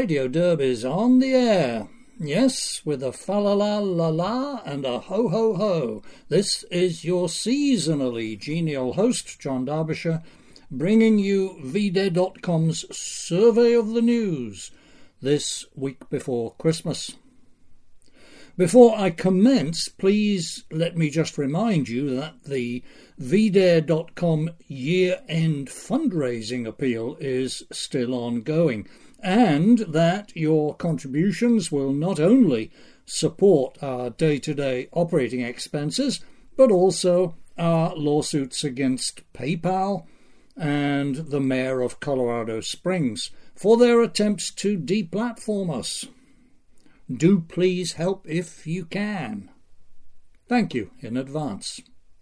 Radio Derb is on the air. Yes, with a fa-la-la-la-la and a ho-ho-ho. This is your seasonally genial host, John Derbyshire, bringing you VDare.com's Survey of the News this week before Christmas. Before I commence, please let me just remind you that the VDare.com year-end fundraising appeal is still ongoing, and that your contributions will not only support our day-to-day operating expenses, but also our lawsuits against PayPal and the Mayor of Colorado Springs for their attempts to deplatform us. Do please help if you can. Thank you in advance.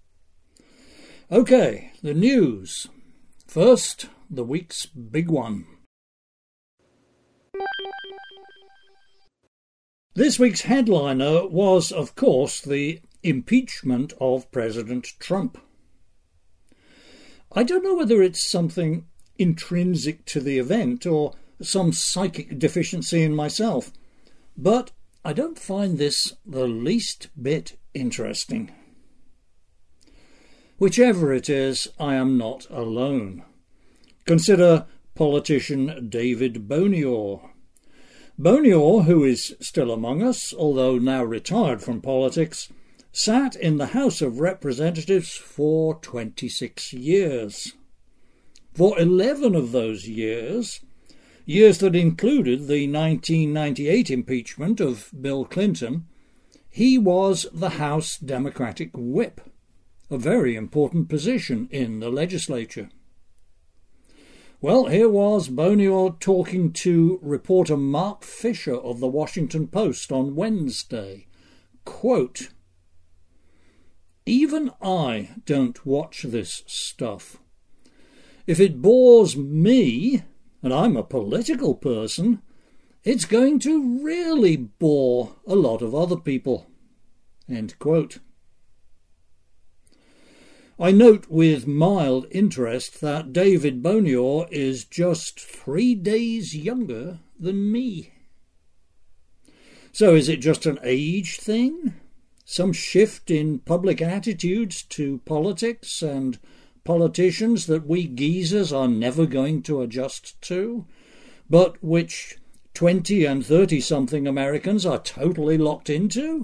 Okay, the news. First, the week's big one. This week's headliner was, of course, the impeachment of President Trump. I don't know whether it's something intrinsic to the event or some psychic deficiency in myself, but I don't find this the least bit interesting. Whichever it is, I am not alone. Consider politician David Bonior. Bonior, who is still among us, although now retired from politics, sat in the House of Representatives for 26 years. For 11 of those years that included the 1998 impeachment of Bill Clinton, he was the House Democratic Whip, a very important position in the legislature. Well, here was Bonior talking to reporter Mark Fisher of the Washington Post on Wednesday. Quote, "Even I don't watch this stuff. If it bores me, and I'm a political person, it's going to really bore a lot of other people." End quote. I note with mild interest that David Bonior is just 3 days younger than me. So is it just an age thing? Some shift in public attitudes to politics and politicians that we geezers are never going to adjust to, but which 20 and 30-something Americans are totally locked into?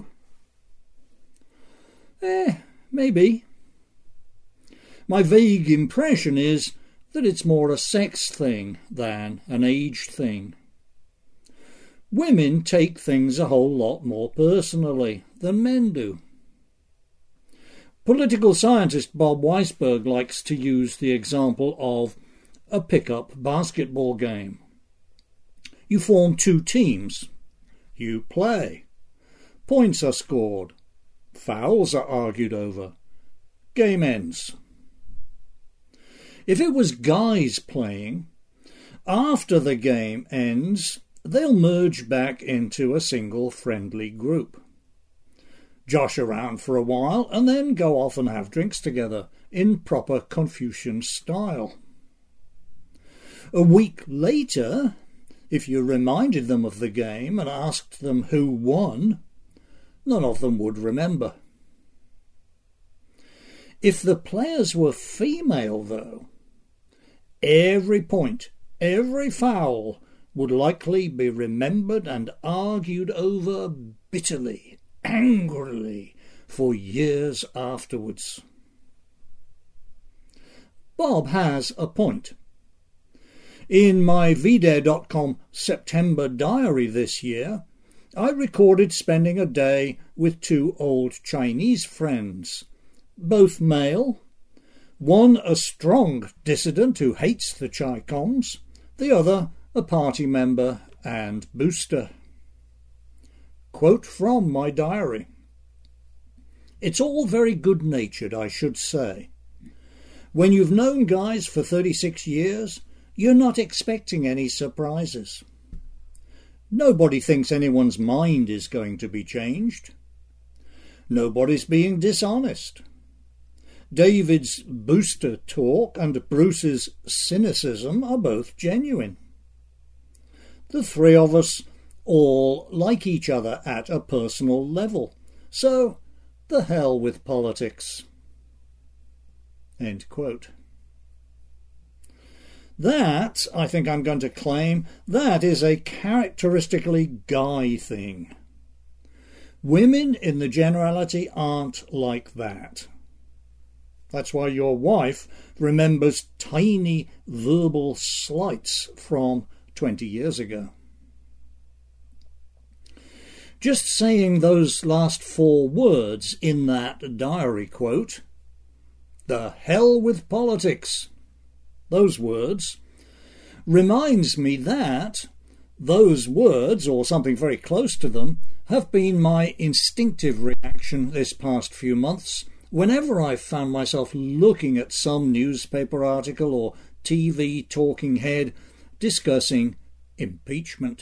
Maybe. My vague impression is that it's more a sex thing than an age thing. Women take things a whole lot more personally than men do. Political scientist Bob Weisberg likes to use the example of a pickup basketball game. You form two teams. You play. Points are scored. Fouls are argued over. Game ends. If it was guys playing, after the game ends, they'll merge back into a single friendly group. Josh around for a while and then go off and have drinks together in proper Confucian style. A week later, if you reminded them of the game and asked them who won, none of them would remember. If the players were female, though, every point, every foul would likely be remembered and argued over bitterly, angrily, for years afterwards. Bob has a point. In my VDare.com September diary this year, I recorded spending a day with two old Chinese friends, both male, one a strong dissident who hates the Chi-Coms, the other a party member and booster. Quote from my diary. "It's all very good-natured, I should say. When you've known guys for 36 years, you're not expecting any surprises. Nobody thinks anyone's mind is going to be changed. Nobody's being dishonest. David's booster talk and Bruce's cynicism are both genuine. The three of us all like each other at a personal level. So, the hell with politics." End quote. That, I think I'm going to claim, that is a characteristically guy thing. Women in the generality aren't like that. That's why your wife remembers tiny verbal slights from 20 years ago. Just saying those last 4 words in that diary quote, "The hell with politics," those words, reminds me that those words, or something very close to them, have been my instinctive reaction this past few months whenever I've found myself looking at some newspaper article or TV talking head discussing impeachment.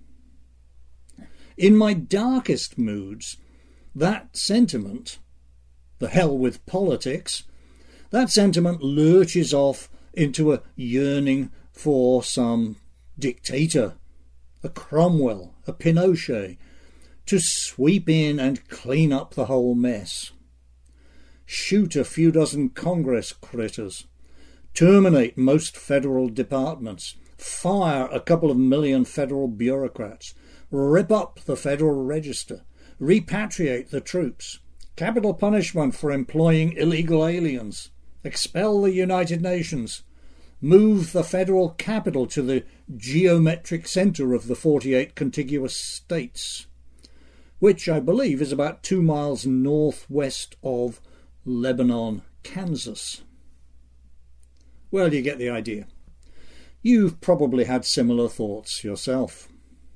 In my darkest moods, that sentiment, "the hell with politics," that sentiment lurches off into a yearning for some dictator, a Cromwell, a Pinochet, to sweep in and clean up the whole mess. Shoot a few dozen Congress critters, terminate most federal departments, fire a couple of million federal bureaucrats, rip up the Federal Register, repatriate the troops, capital punishment for employing illegal aliens, expel the United Nations, move the federal capital to the geometric centre of the 48 contiguous states, which I believe is about 2 miles northwest of Lebanon, Kansas. Well, you get the idea. You've probably had similar thoughts yourself.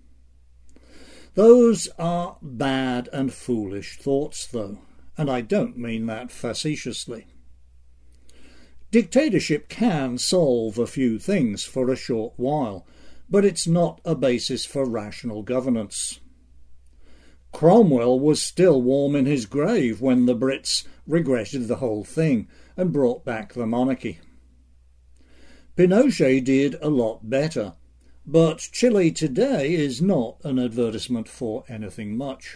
Those are bad and foolish thoughts, though, and I don't mean that facetiously. Dictatorship can solve a few things for a short while, but it's not a basis for rational governance. Cromwell was still warm in his grave when the Brits regretted the whole thing and brought back the monarchy. Pinochet did a lot better, but Chile today is not an advertisement for anything much.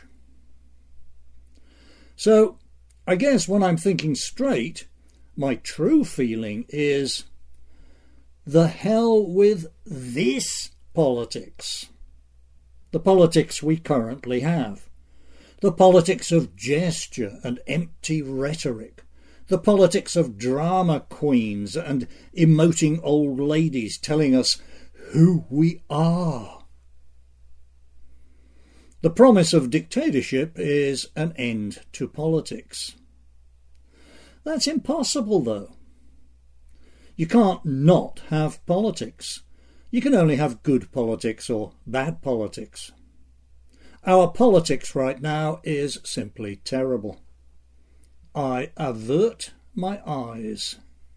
So, I guess when I'm thinking straight, my true feeling is, the hell with this politics. The politics we currently have. The politics of gesture and empty rhetoric. The politics of drama queens and emoting old ladies telling us who we are. The promise of dictatorship is an end to politics. That's impossible, though. You can't not have politics. You can only have good politics or bad politics. Our politics right now is simply terrible. I avert my eyes.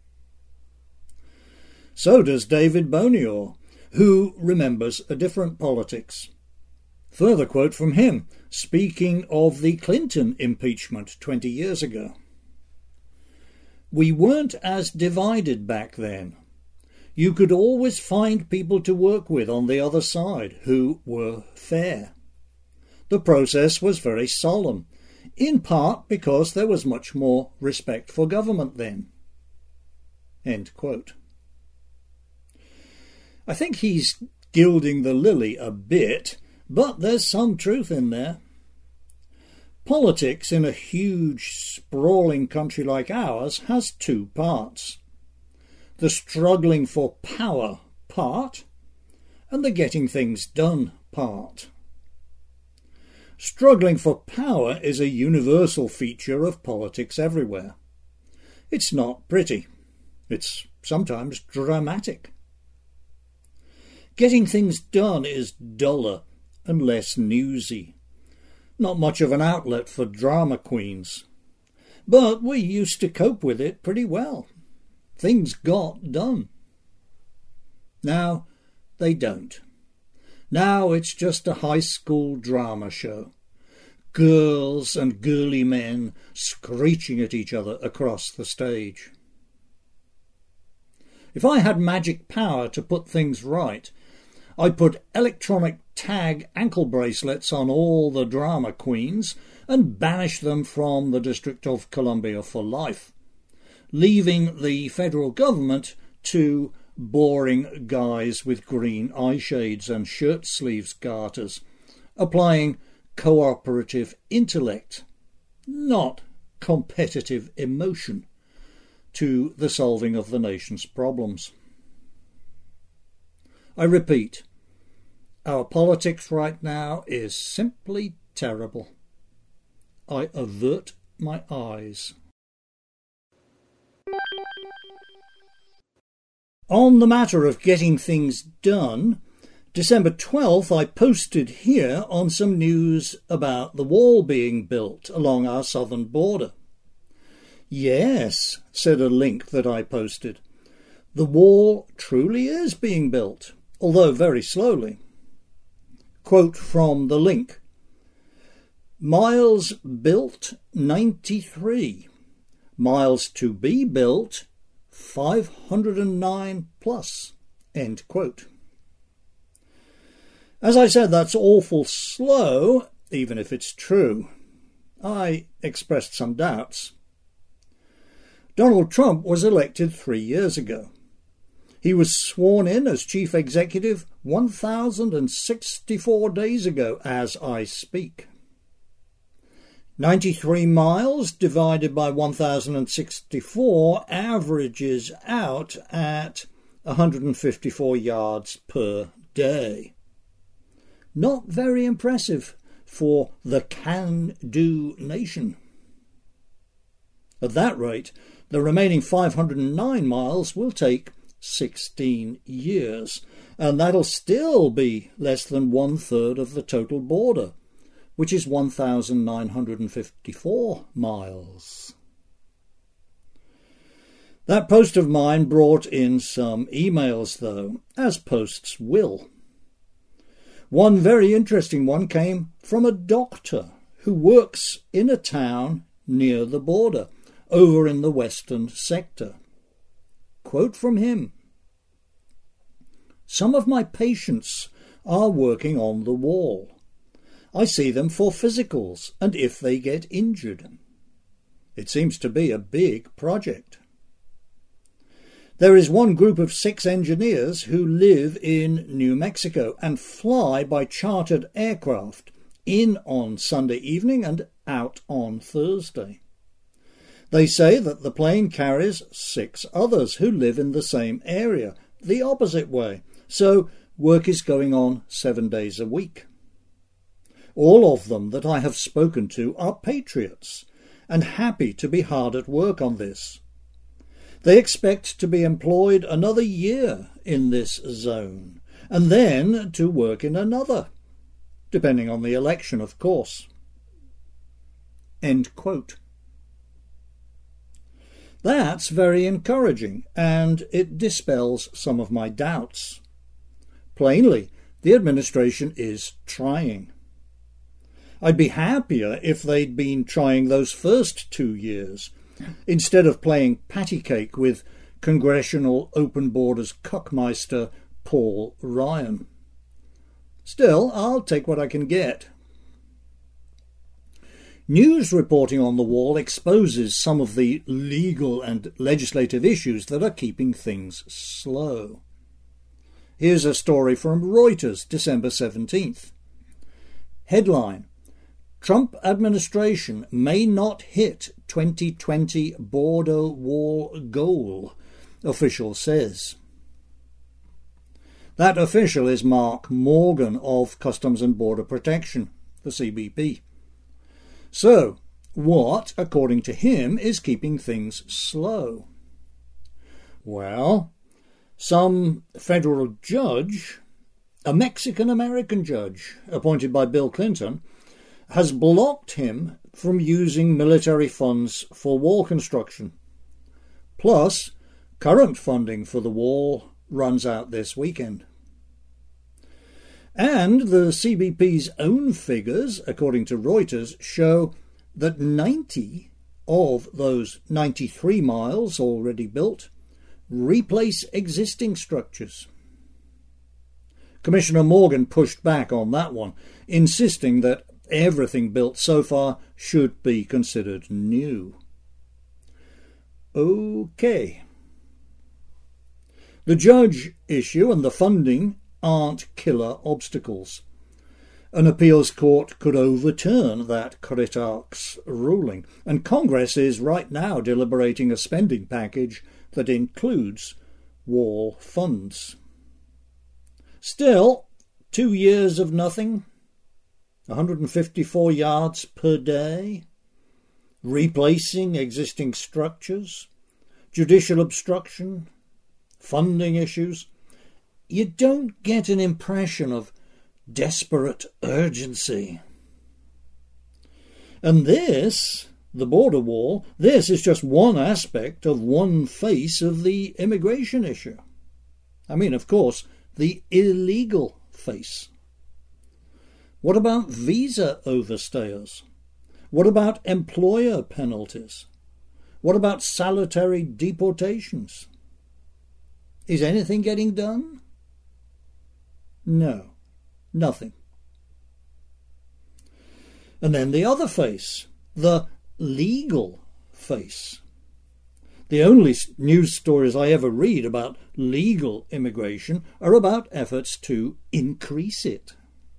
So does David Bonior, who remembers a different politics. Further quote from him, speaking of the Clinton impeachment 20 years ago. "We weren't as divided back then. You could always find people to work with on the other side who were fair. The process was very solemn, in part because there was much more respect for government then." End quote. I think he's gilding the lily a bit, but there's some truth in there. Politics in a huge, sprawling country like ours has 2 parts. The struggling for power part, and the getting things done part. Struggling for power is a universal feature of politics everywhere. It's not pretty. It's sometimes dramatic. Getting things done is duller and less newsy. Not much of an outlet for drama queens. But we used to cope with it pretty well. Things got done. Now they don't. Now it's just a high school drama show. Girls and girly men screeching at each other across the stage. If I had magic power to put things right, I put electronic tag ankle bracelets on all the drama queens and banished them from the District of Columbia for life, leaving the federal government to boring guys with green eye shades and shirt sleeves garters, applying cooperative intellect, not competitive emotion, to the solving of the nation's problems. I repeat, our politics right now is simply terrible. I avert my eyes. On the matter of getting things done, December 12th I posted here on some news about the wall being built along our southern border. Yes, said a link that I posted, the wall truly is being built, although very slowly. Quote from the link: miles built 93, miles to be built 509 plus, end quote. As I said, that's awful slow, even if it's true. I expressed some doubts. Donald Trump was elected 3 years ago. He was sworn in as chief executive 1,064 days ago as I speak. 93 miles divided by 1,064 averages out at 154 yards per day. Not very impressive for the can-do nation. At that rate, the remaining 509 miles will take 16 years, and that'll still be less than 1/3 of the total border, which is 1,954 miles. That post of mine brought in some emails, though, as posts will. One very interesting one came from a doctor who works in a town near the border, over in the western sector. Quote from him: some of my patients are working on the wall. I see them for physicals and if they get injured. It seems to be a big project. There is one group of 6 engineers who live in New Mexico and fly by chartered aircraft, in on Sunday evening and out on Thursday. They say that the plane carries 6 others who live in the same area, the opposite way, so work is going on 7 days a week. All of them that I have spoken to are patriots and happy to be hard at work on this. They expect to be employed another year in this zone, and then to work in another, depending on the election, of course. End quote. That's very encouraging, and it dispels some of my doubts. Plainly, the administration is trying. I'd be happier if they'd been trying those first 2 years, instead of playing patty cake with Congressional Open Borders cockmeister Paul Ryan. Still, I'll take what I can get. News reporting on the wall exposes some of the legal and legislative issues that are keeping things slow. Here's a story from Reuters, December 17th. Headline: Trump administration may not hit 2020 border wall goal, official says. That official is Mark Morgan of Customs and Border Protection, the CBP. So, what, according to him, is keeping things slow? Well, some federal judge, a Mexican-American judge appointed by Bill Clinton, has blocked him from using military funds for wall construction. Plus, current funding for the wall runs out this weekend. And the CBP's own figures, according to Reuters, show that 90 of those 93 miles already built replace existing structures. Commissioner Morgan pushed back on that one, insisting that everything built so far should be considered new. Okay. The judge issue and the funding aren't killer obstacles. An appeals court could overturn that Kritark's ruling, and Congress is right now deliberating a spending package that includes wall funds. Still, 2 years of nothing, 154 yards per day, replacing existing structures, judicial obstruction, funding issues. You don't get an impression of desperate urgency. And this, the border wall, this is just one aspect of one face of the immigration issue. I mean, of course, the illegal face. What about visa overstayers? What about employer penalties? What about salutary deportations? Is anything getting done? No, nothing. And then the other face, the legal face. The only news stories I ever read about legal immigration are about efforts to increase it.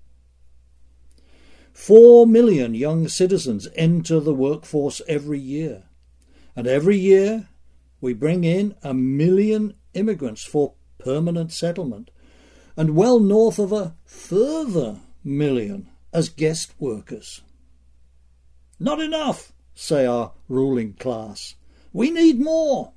4 million young citizens enter the workforce every year. And every year we bring in 1 million immigrants for permanent settlement, and well north of a further million as guest workers. Not enough, say our ruling class. We need more.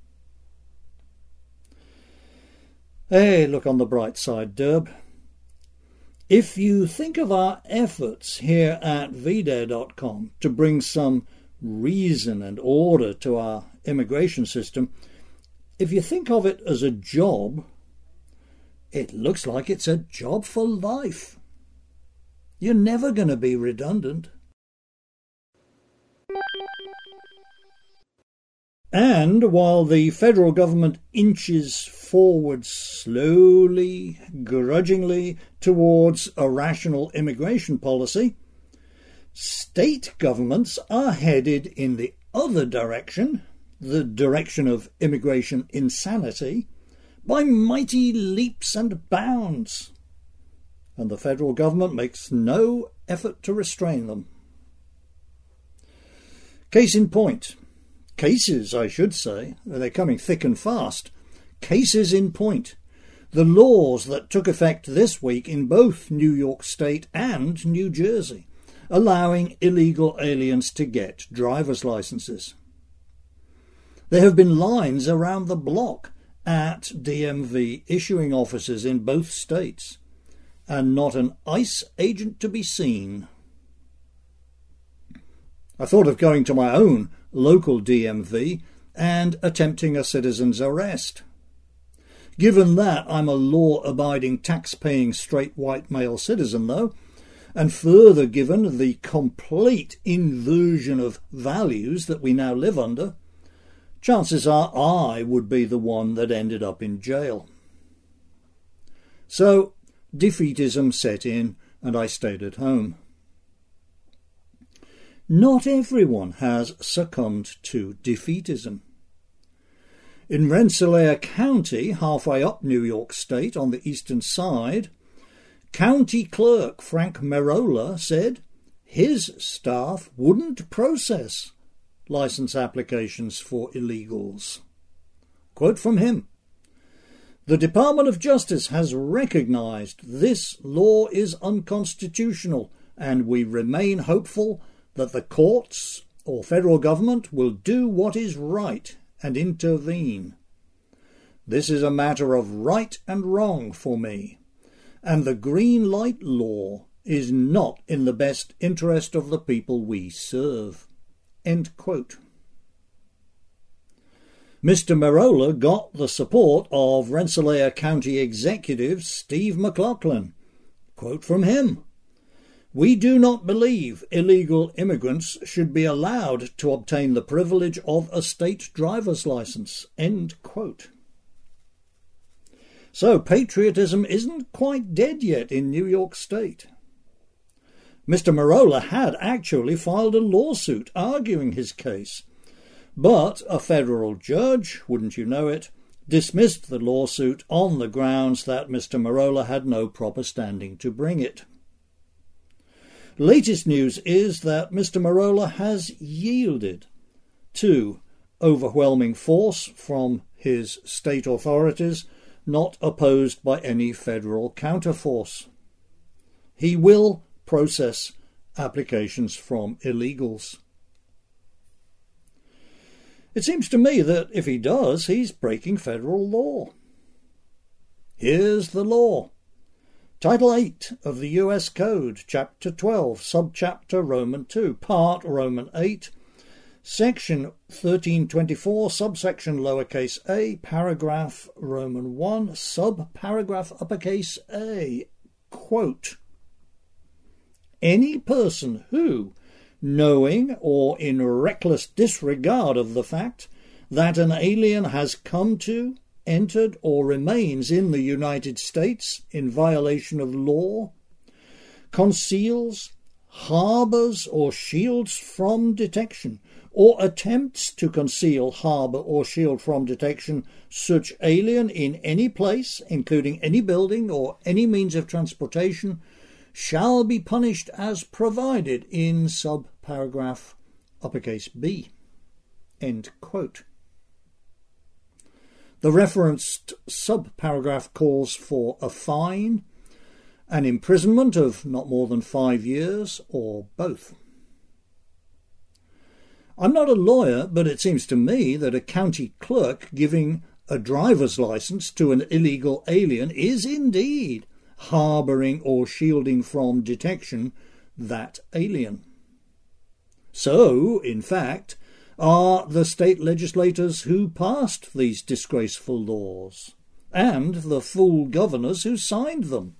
Hey, look on the bright side, Derb. If you think of our efforts here at VDare.com to bring some reason and order to our immigration system, if you think of it as a job, it looks like it's a job for life. You're never going to be redundant. And while the federal government inches forward slowly, grudgingly, towards a rational immigration policy, state governments are headed in the other direction, the direction of immigration insanity, by mighty leaps and bounds. And the federal government makes no effort to restrain them. Case in point. Cases, I should say. They're coming thick and fast. Cases in point. The laws that took effect this week in both New York State and New Jersey, allowing illegal aliens to get driver's licenses. There have been lines around the block at DMV issuing offices in both states, and not an ICE agent to be seen. I thought of going to my own local DMV and attempting a citizen's arrest. Given that I'm a law-abiding, tax-paying, straight white male citizen, though, and further given the complete inversion of values that we now live under, chances are I would be the one that ended up in jail. So defeatism set in and I stayed at home. Not everyone has succumbed to defeatism. In Rensselaer County, halfway up New York State on the eastern side, County Clerk Frank Merola said his staff wouldn't process license applications for illegals. Quote from him: "The Department of Justice has recognized this law is unconstitutional, and we remain hopeful that the courts or federal government will do what is right and intervene. This is a matter of right and wrong for me, and the green light law is not in the best interest of the people we serve." End quote. Mr. Merola got the support of Rensselaer County Executive Steve McLaughlin. Quote from him: "We do not believe illegal immigrants should be allowed to obtain the privilege of a state driver's license." End quote. So patriotism isn't quite dead yet in New York State. Mr. Merola had actually filed a lawsuit arguing his case, but a federal judge, wouldn't you know it, dismissed the lawsuit on the grounds that Mr. Merola had no proper standing to bring it. Latest news is that Mr. Merola has yielded to overwhelming force from his state authorities, not opposed by any federal counterforce. He will process applications from illegals. It seems to me that if he does, he's breaking federal law. Here's the law. Title 8 of the US Code, Chapter 12, Subchapter Roman 2, Part Roman 8, Section 1324, Subsection lowercase a, Paragraph Roman 1, Subparagraph uppercase a, quote, any person who, knowing or in reckless disregard of the fact that an alien has come to, entered or remains in the United States in violation of law, conceals, harbours or shields from detection, or attempts to conceal, harbour or shield from detection such alien in any place, including any building or any means of transportation, shall be punished as provided in subparagraph uppercase B. End quote. The referenced subparagraph calls for a fine, an imprisonment of not more than 5 years, or both. I'm not a lawyer, but it seems to me that a county clerk giving a driver's licence to an illegal alien is indeed harbouring or shielding from detection that alien. So, in fact, are the state legislators who passed these disgraceful laws, and the fool governors who signed them.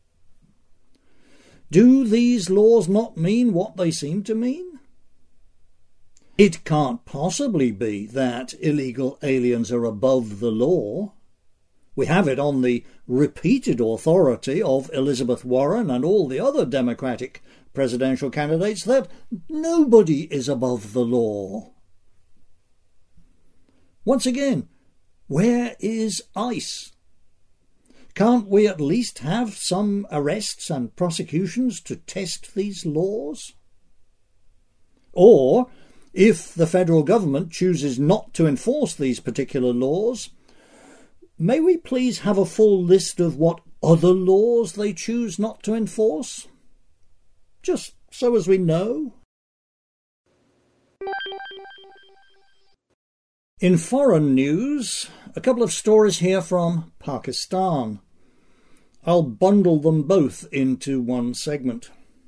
Do these laws not mean what they seem to mean? It can't possibly be that illegal aliens are above the law. We have it on the repeated authority of Elizabeth Warren and all the other Democratic presidential candidates that nobody is above the law. Once again, where is ICE? Can't we at least have some arrests and prosecutions to test these laws? Or, if the federal government chooses not to enforce these particular laws, may we please have a full list of what other laws they choose not to enforce? Just so as we know. In foreign news, a couple of stories here from Pakistan. I'll bundle them both into one segment.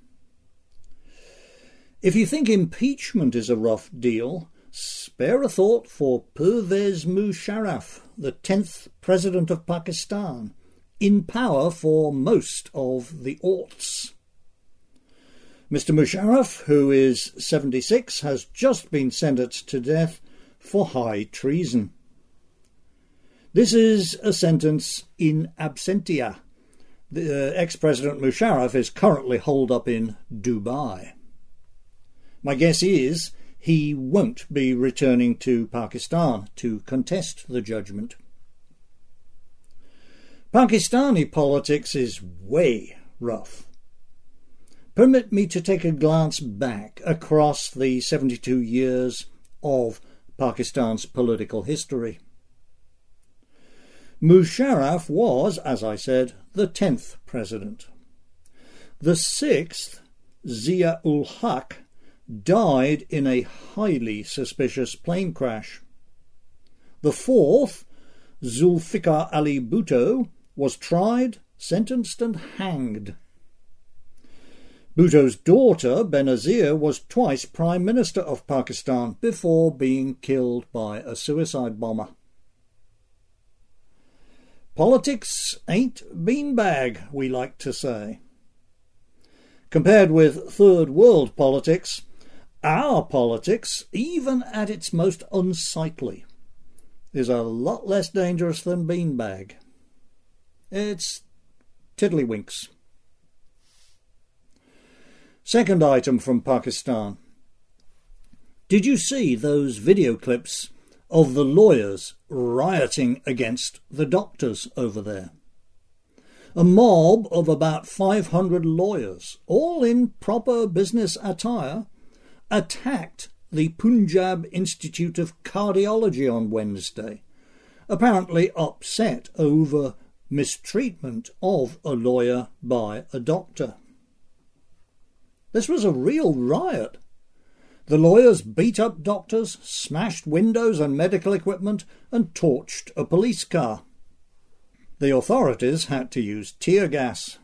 If you think impeachment is a rough deal, spare a thought for Pervez Musharraf, the 10th President of Pakistan, in power for most of the aughts. Mr. Musharraf, who is 76, has just been sentenced to death for high treason. This is a sentence in absentia. The ex-President Musharraf is currently holed up in Dubai. My guess is he won't be returning to Pakistan to contest the judgment. Pakistani politics is way rough. Permit me to take a glance back across the 72 years of Pakistan's political history. Musharraf was, as I said, the 10th president. The 6th, Zia-ul-Haq, died in a highly suspicious plane crash. The 4th, Zulfikar Ali Bhutto, was tried, sentenced and hanged. Bhutto's daughter, Benazir, was twice Prime Minister of Pakistan before being killed by a suicide bomber. Politics ain't beanbag, we like to say. Compared with third world politics, our politics, even at its most unsightly, is a lot less dangerous than beanbag. It's tiddlywinks. Second item from Pakistan. Did you see those video clips of the lawyers rioting against the doctors over there? A mob of about 500 lawyers, all in proper business attire, attacked the Punjab Institute of Cardiology on Wednesday, apparently upset over mistreatment of a lawyer by a doctor. This was a real riot. The lawyers beat up doctors, smashed windows and medical equipment, and torched a police car. The authorities had to use tear gas.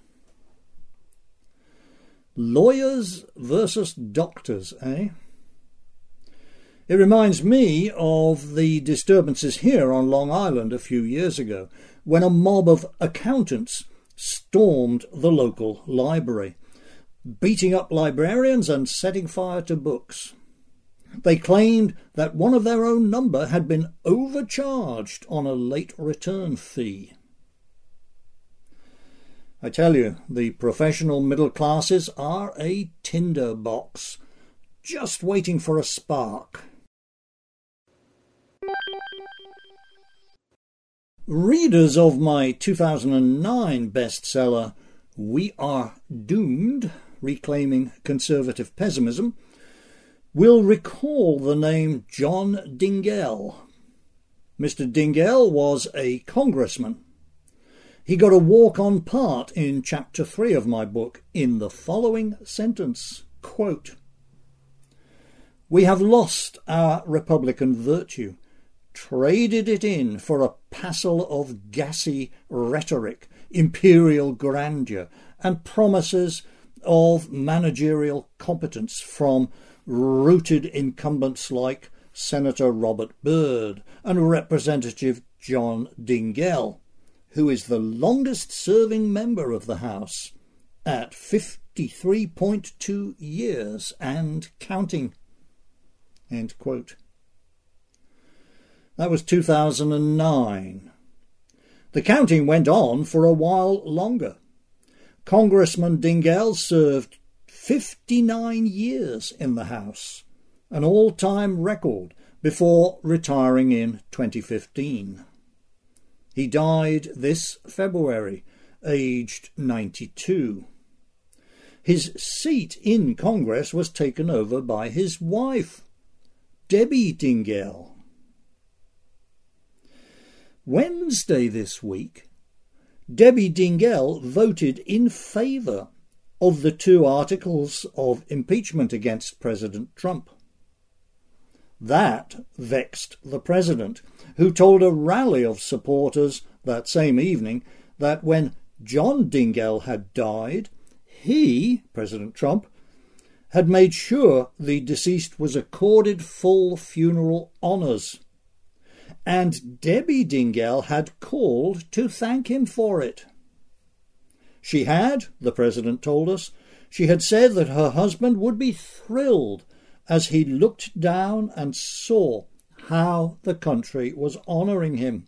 Lawyers versus doctors, eh? It reminds me of the disturbances here on Long Island a few years ago, when a mob of accountants stormed the local library, beating up librarians and setting fire to books. They claimed that one of their own number had been overcharged on a late return fee. I tell you, the professional middle classes are a tinder box, just waiting for a spark. Readers of my 2009 bestseller, We Are Doomed, Reclaiming Conservative Pessimism, will recall the name John Dingell. Mr. Dingell was a congressman. He got a walk-on part in Chapter 3 of my book in the following sentence, quote, "We have lost our Republican virtue, traded it in for a passel of gassy rhetoric, imperial grandeur, and promises of managerial competence from rooted incumbents like Senator Robert Byrd and Representative John Dingell, who is the longest-serving member of the House at 53.2 years and counting." End quote. That was 2009. The counting went on for a while longer. Congressman Dingell served 59 years in the House, an all-time record, before retiring in 2015. He died this February, aged 92. His seat in Congress was taken over by his wife, Debbie Dingell. Wednesday this week, Debbie Dingell voted in favour of the 2 articles of impeachment against President Trump. That vexed the president, who told a rally of supporters that same evening that when John Dingell had died, he, President Trump, had made sure the deceased was accorded full funeral honours, and Debbie Dingell had called to thank him for it. She had, the president told us, she had said that her husband would be thrilled as he looked down and saw how the country was honouring him.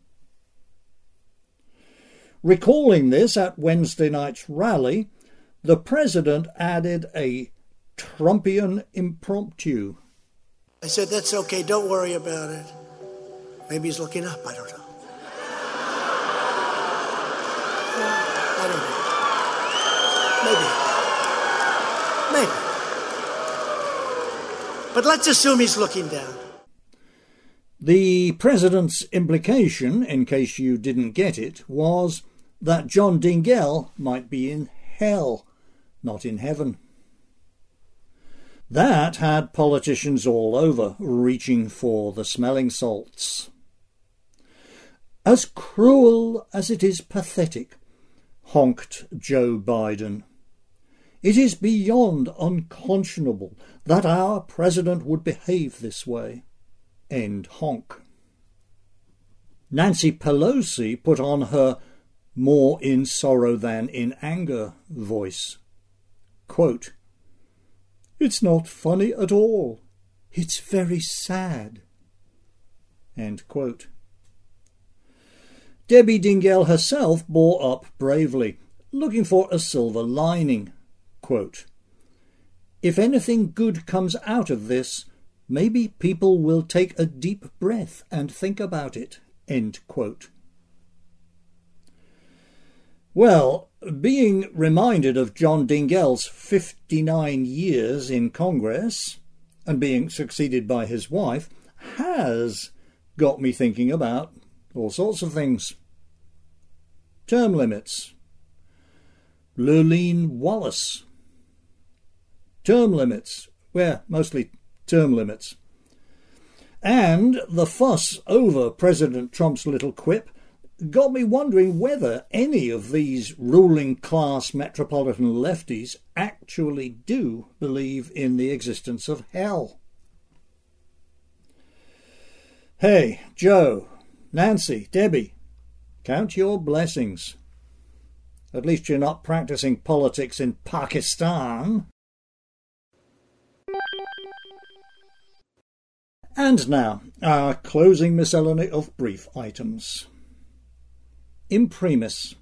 Recalling this at Wednesday night's rally, the president added a Trumpian impromptu. I said, "That's okay, don't worry about it. Maybe he's looking up, I don't know. I don't know. Maybe. But let's assume he's looking down." The president's implication, in case you didn't get it, was that John Dingell might be in hell, not in heaven. That had politicians all over reaching for the smelling salts. "As cruel as it is pathetic," honked Joe Biden. "It is beyond unconscionable that our president would behave this way." End honk. Nancy Pelosi put on her more in sorrow than in anger voice. Quote, "It's not funny at all. It's very sad." End quote. Debbie Dingell herself bore up bravely, looking for a silver lining. Quote, "If anything good comes out of this, maybe people will take a deep breath and think about it." End quote. Well, being reminded of John Dingell's 59 years in Congress and being succeeded by his wife has got me thinking about all sorts of things. Term limits. Lurleen Wallace. Term limits. Well, mostly term limits. And the fuss over President Trump's little quip got me wondering whether any of these ruling class metropolitan lefties actually do believe in the existence of hell. Hey, Joe, Nancy, Debbie, count your blessings. At least you're not practicing politics in Pakistan. And now, our closing miscellany of brief items. Imprimis.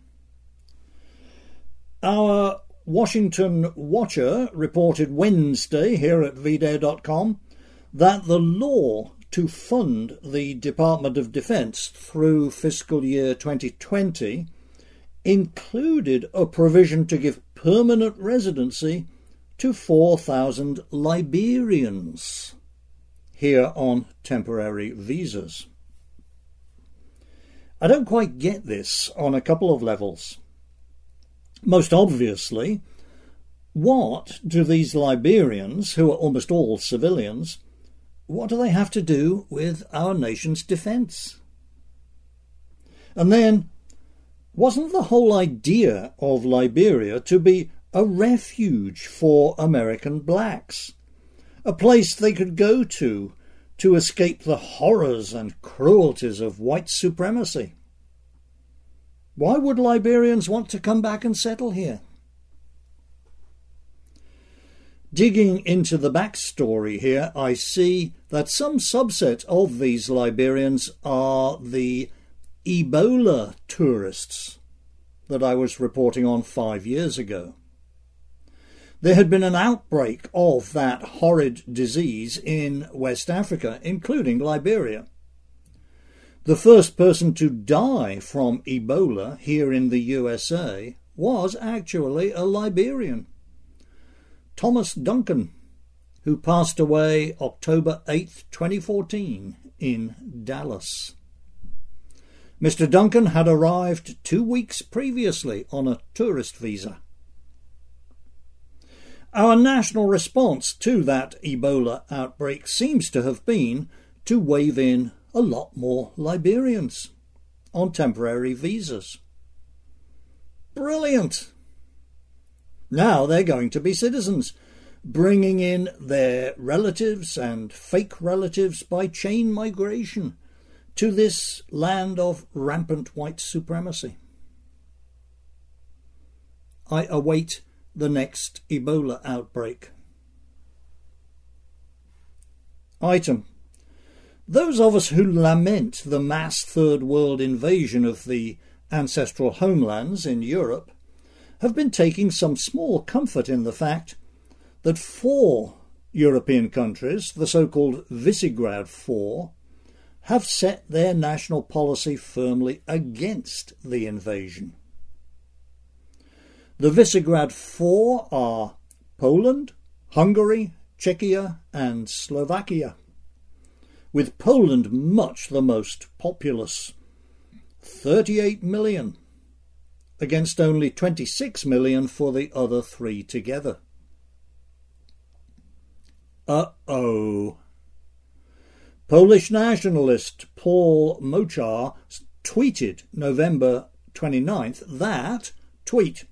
Our Washington Watcher reported Wednesday here at VDare.com that the law to fund the Department of Defense through fiscal year 2020 included a provision to give permanent residency to 4,000 Liberians here on temporary visas. I don't quite get this on a couple of levels. Most obviously, what do these Liberians, who are almost all civilians, what do they have to do with our nation's defence? And then, wasn't the whole idea of Liberia to be a refuge for American blacks? A place they could go to escape the horrors and cruelties of white supremacy. Why would Liberians want to come back and settle here? Digging into the backstory here, I see that some subset of these Liberians are the Ebola tourists that I was reporting on 5 years ago. There had been an outbreak of that horrid disease in West Africa, including Liberia. The first person to die from Ebola here in the USA was actually a Liberian, Thomas Duncan, who passed away October 8th, 2014 in Dallas. Mr. Duncan had arrived 2 weeks previously on a tourist visa. Our national response to that Ebola outbreak seems to have been to wave in a lot more Liberians on temporary visas. Brilliant! Now they're going to be citizens, bringing in their relatives and fake relatives by chain migration to this land of rampant white supremacy. I await the next Ebola outbreak. Item. Those of us who lament the mass Third World invasion of the ancestral homelands in Europe have been taking some small comfort in the fact that 4 European countries, the so-called Visegrad Four, have set their national policy firmly against the invasion. The Visegrad Four are Poland, Hungary, Czechia and Slovakia, with Poland much the most populous, 38 million, against only 26 million for the other 3 together. Uh-oh. Polish nationalist Paul Moczar tweeted November 29th that, tweet,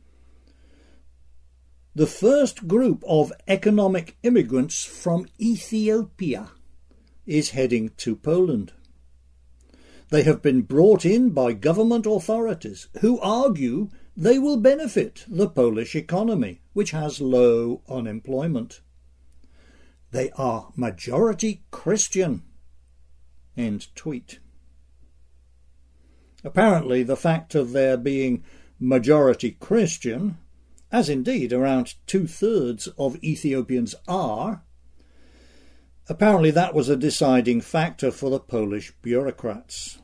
"The first group of economic immigrants from Ethiopia is heading to Poland. They have been brought in by government authorities who argue they will benefit the Polish economy, which has low unemployment. They are majority Christian." End tweet. Apparently the fact of their being majority Christian, as indeed around 2/3 of Ethiopians are, apparently that was a deciding factor for the Polish bureaucrats.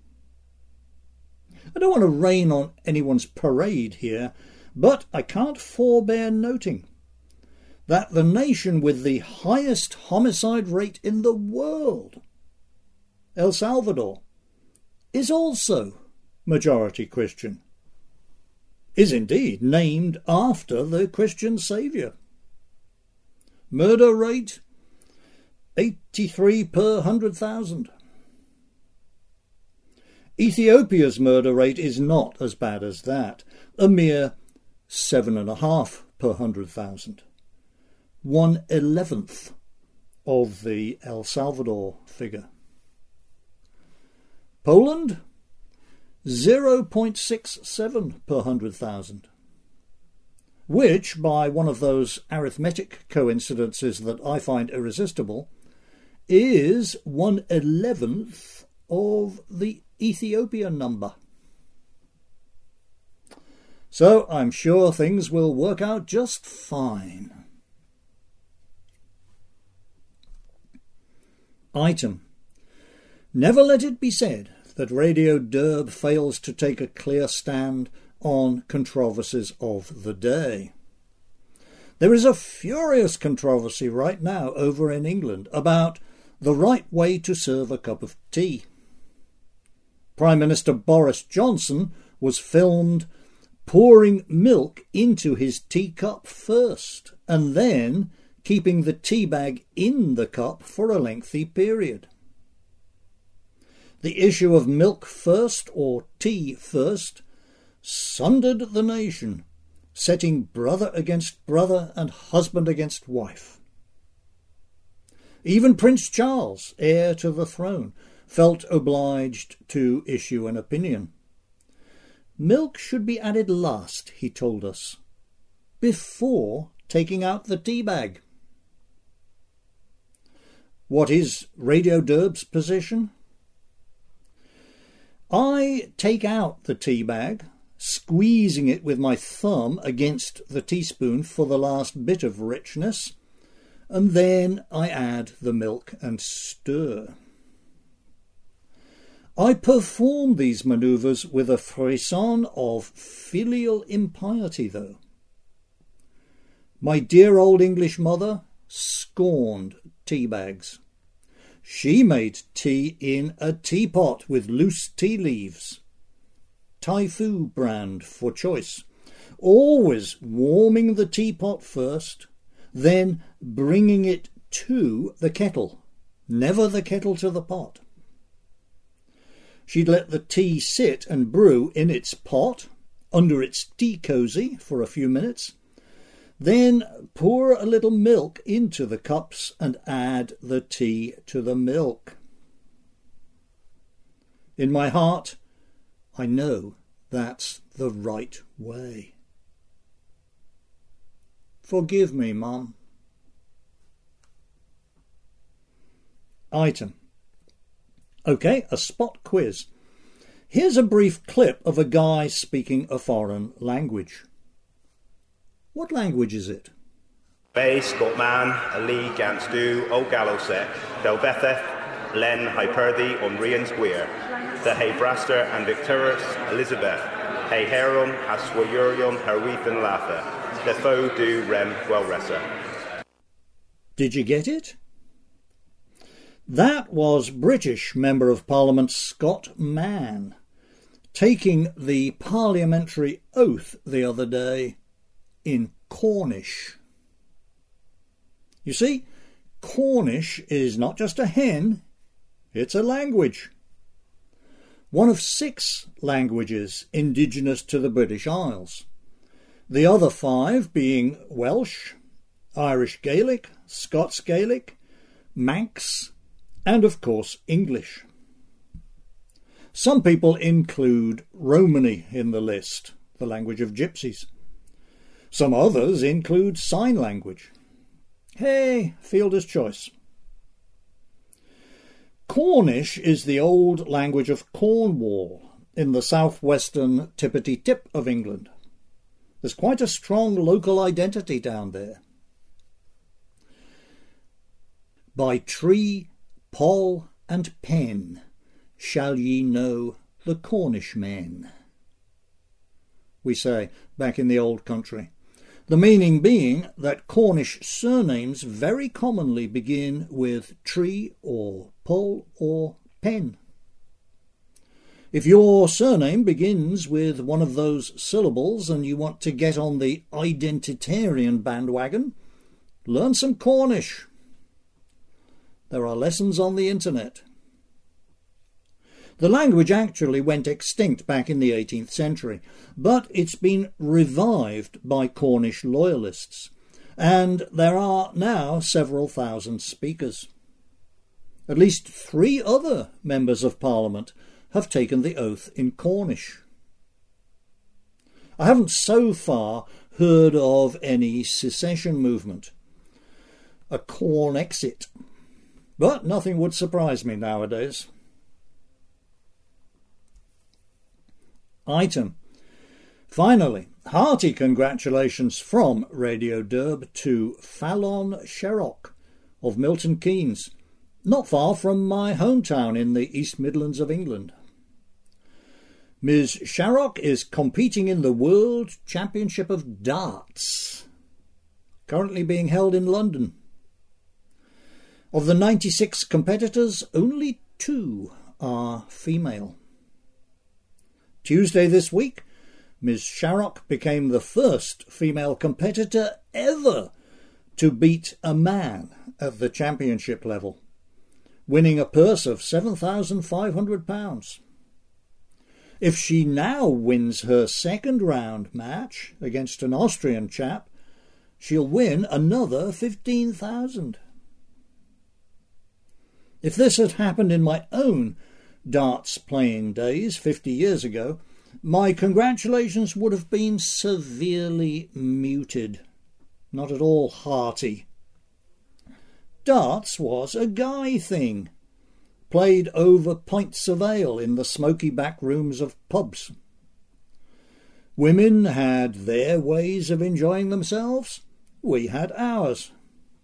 I don't want to rain on anyone's parade here, but I can't forbear noting that the nation with the highest homicide rate in the world, El Salvador, is also majority Christian, is indeed named after the Christian Saviour. Murder rate 83 per 100,000. Ethiopia's murder rate is not as bad as that, a mere 7.5 per 100,000. 1/11th of the El Salvador figure. Poland, 0.67 per 100,000, which, by one of those arithmetic coincidences that I find irresistible, is 1/11th of the Ethiopian number. So I'm sure things will work out just fine. Item. Never let it be said that Radio Derb fails to take a clear stand on controversies of the day. There is a furious controversy right now over in England about the right way to serve a cup of tea. Prime Minister Boris Johnson was filmed pouring milk into his teacup first and then keeping the tea bag in the cup for a lengthy period. The issue of milk first or tea first sundered the nation, setting brother against brother and husband against wife. Even Prince Charles, heir to the throne, felt obliged to issue an opinion. Milk should be added last, he told us, before taking out the tea bag. What is Radio Derb's position? I take out the tea bag, squeezing it with my thumb against the teaspoon for the last bit of richness, and then I add the milk and stir. I perform these manoeuvres with a frisson of filial impiety, though. My dear old English mother scorned tea bags. She made tea in a teapot with loose tea leaves. Taifu brand for choice. Always warming the teapot first, then bringing it to the kettle. Never the kettle to the pot. She'd let the tea sit and brew in its pot, under its tea cosy, for a few minutes, then pour a little milk into the cups and add the tea to the milk. In my heart, I know that's the right way. Forgive me, Mum. Item. OK, a spot quiz. Here's a brief clip of a guy speaking a foreign language. What language is it? Base got man, a league against do, o galosek, del betheth, len hyperdi on rian square, the hey braster and victorus Elizabeth, hey heron has swayurion herwethan latha, the foe do rem gwelresa. Did you get it? That was British Member of Parliament Scott Mann taking the parliamentary oath the other day in Cornish. You see, Cornish is not just a hen, it's a language. One of 6 languages indigenous to the British Isles. The other 5 being Welsh, Irish Gaelic, Scots Gaelic, Manx, and of course English. Some people include Romany in the list, the language of gypsies. Some others include sign language. Hey, fielder's choice. Cornish is the old language of Cornwall, in the southwestern tippity tip of England. There's quite a strong local identity down there. By tree, poll and pen shall ye know the Cornish men, we say back in the old country. The meaning being that Cornish surnames very commonly begin with tree or poll or pen. If your surname begins with one of those syllables and you want to get on the identitarian bandwagon, learn some Cornish. There are lessons on the internet. The language actually went extinct back in the 18th century, but it's been revived by Cornish loyalists, and there are now several thousand speakers. At least 3 other members of Parliament have taken the oath in Cornish. I haven't so far heard of any secession movement, a Cornexit, but nothing would surprise me nowadays. Item. Finally, hearty congratulations from Radio Derb to Fallon Sherrock of Milton Keynes, not far from my hometown in the East Midlands of England. Ms. Sherrock is competing in the World Championship of Darts, currently being held in London. Of the 96 competitors, only 2 are female. Tuesday this week, Ms. Sherrock became the first female competitor ever to beat a man at the championship level, winning a purse of £7,500. If she now wins her second round match against an Austrian chap, she'll win another £15,000. If this had happened in my own darts playing days 50 years ago, my congratulations would have been severely muted, not at all hearty. Darts was a guy thing, played over pints of ale in the smoky back rooms of pubs. Women had their ways of enjoying themselves, we had ours.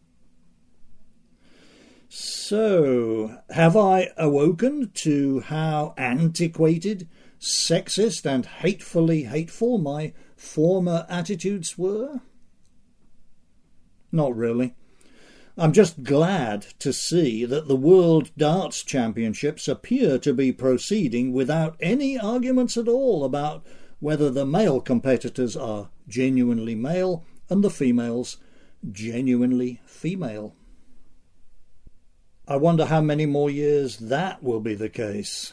So, have I awoken to how antiquated, sexist and hatefully hateful my former attitudes were? Not really. I'm just glad to see that the World Darts Championships appear to be proceeding without any arguments at all about whether the male competitors are genuinely male and the females genuinely female. I wonder how many more years that will be the case.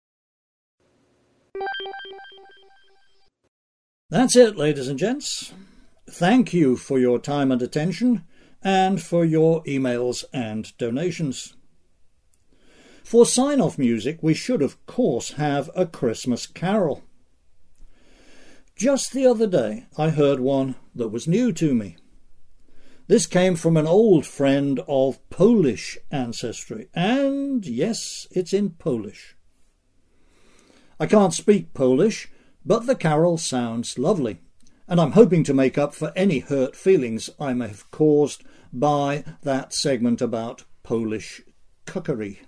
That's it, ladies and gents. Thank you for your time and attention, and for your emails and donations. For sign-off music, we should of course have a Christmas carol. Just the other day, I heard one that was new to me. This came from an old friend of Polish ancestry, and yes, it's in Polish. I can't speak Polish, but the carol sounds lovely, and I'm hoping to make up for any hurt feelings I may have caused by that segment about Polish cookery.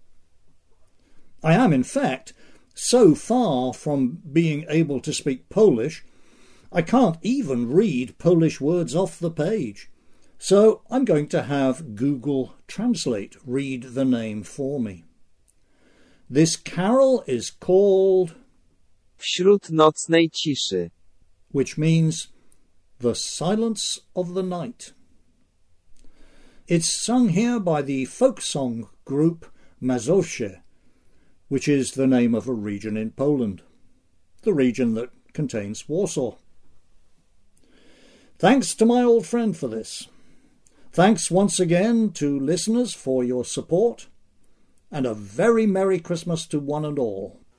I am, in fact, so far from being able to speak Polish, I can't even read Polish words off the page. So I'm going to have Google Translate read the name for me. This carol is called Wśród nocnej ciszy, which means the silence of the night. It's sung here by the folk song group Mazowsze, which is the name of a region in Poland, the region that contains Warsaw. Thanks to my old friend for this. Thanks once again to listeners for your support, and a very Merry Christmas to one and all.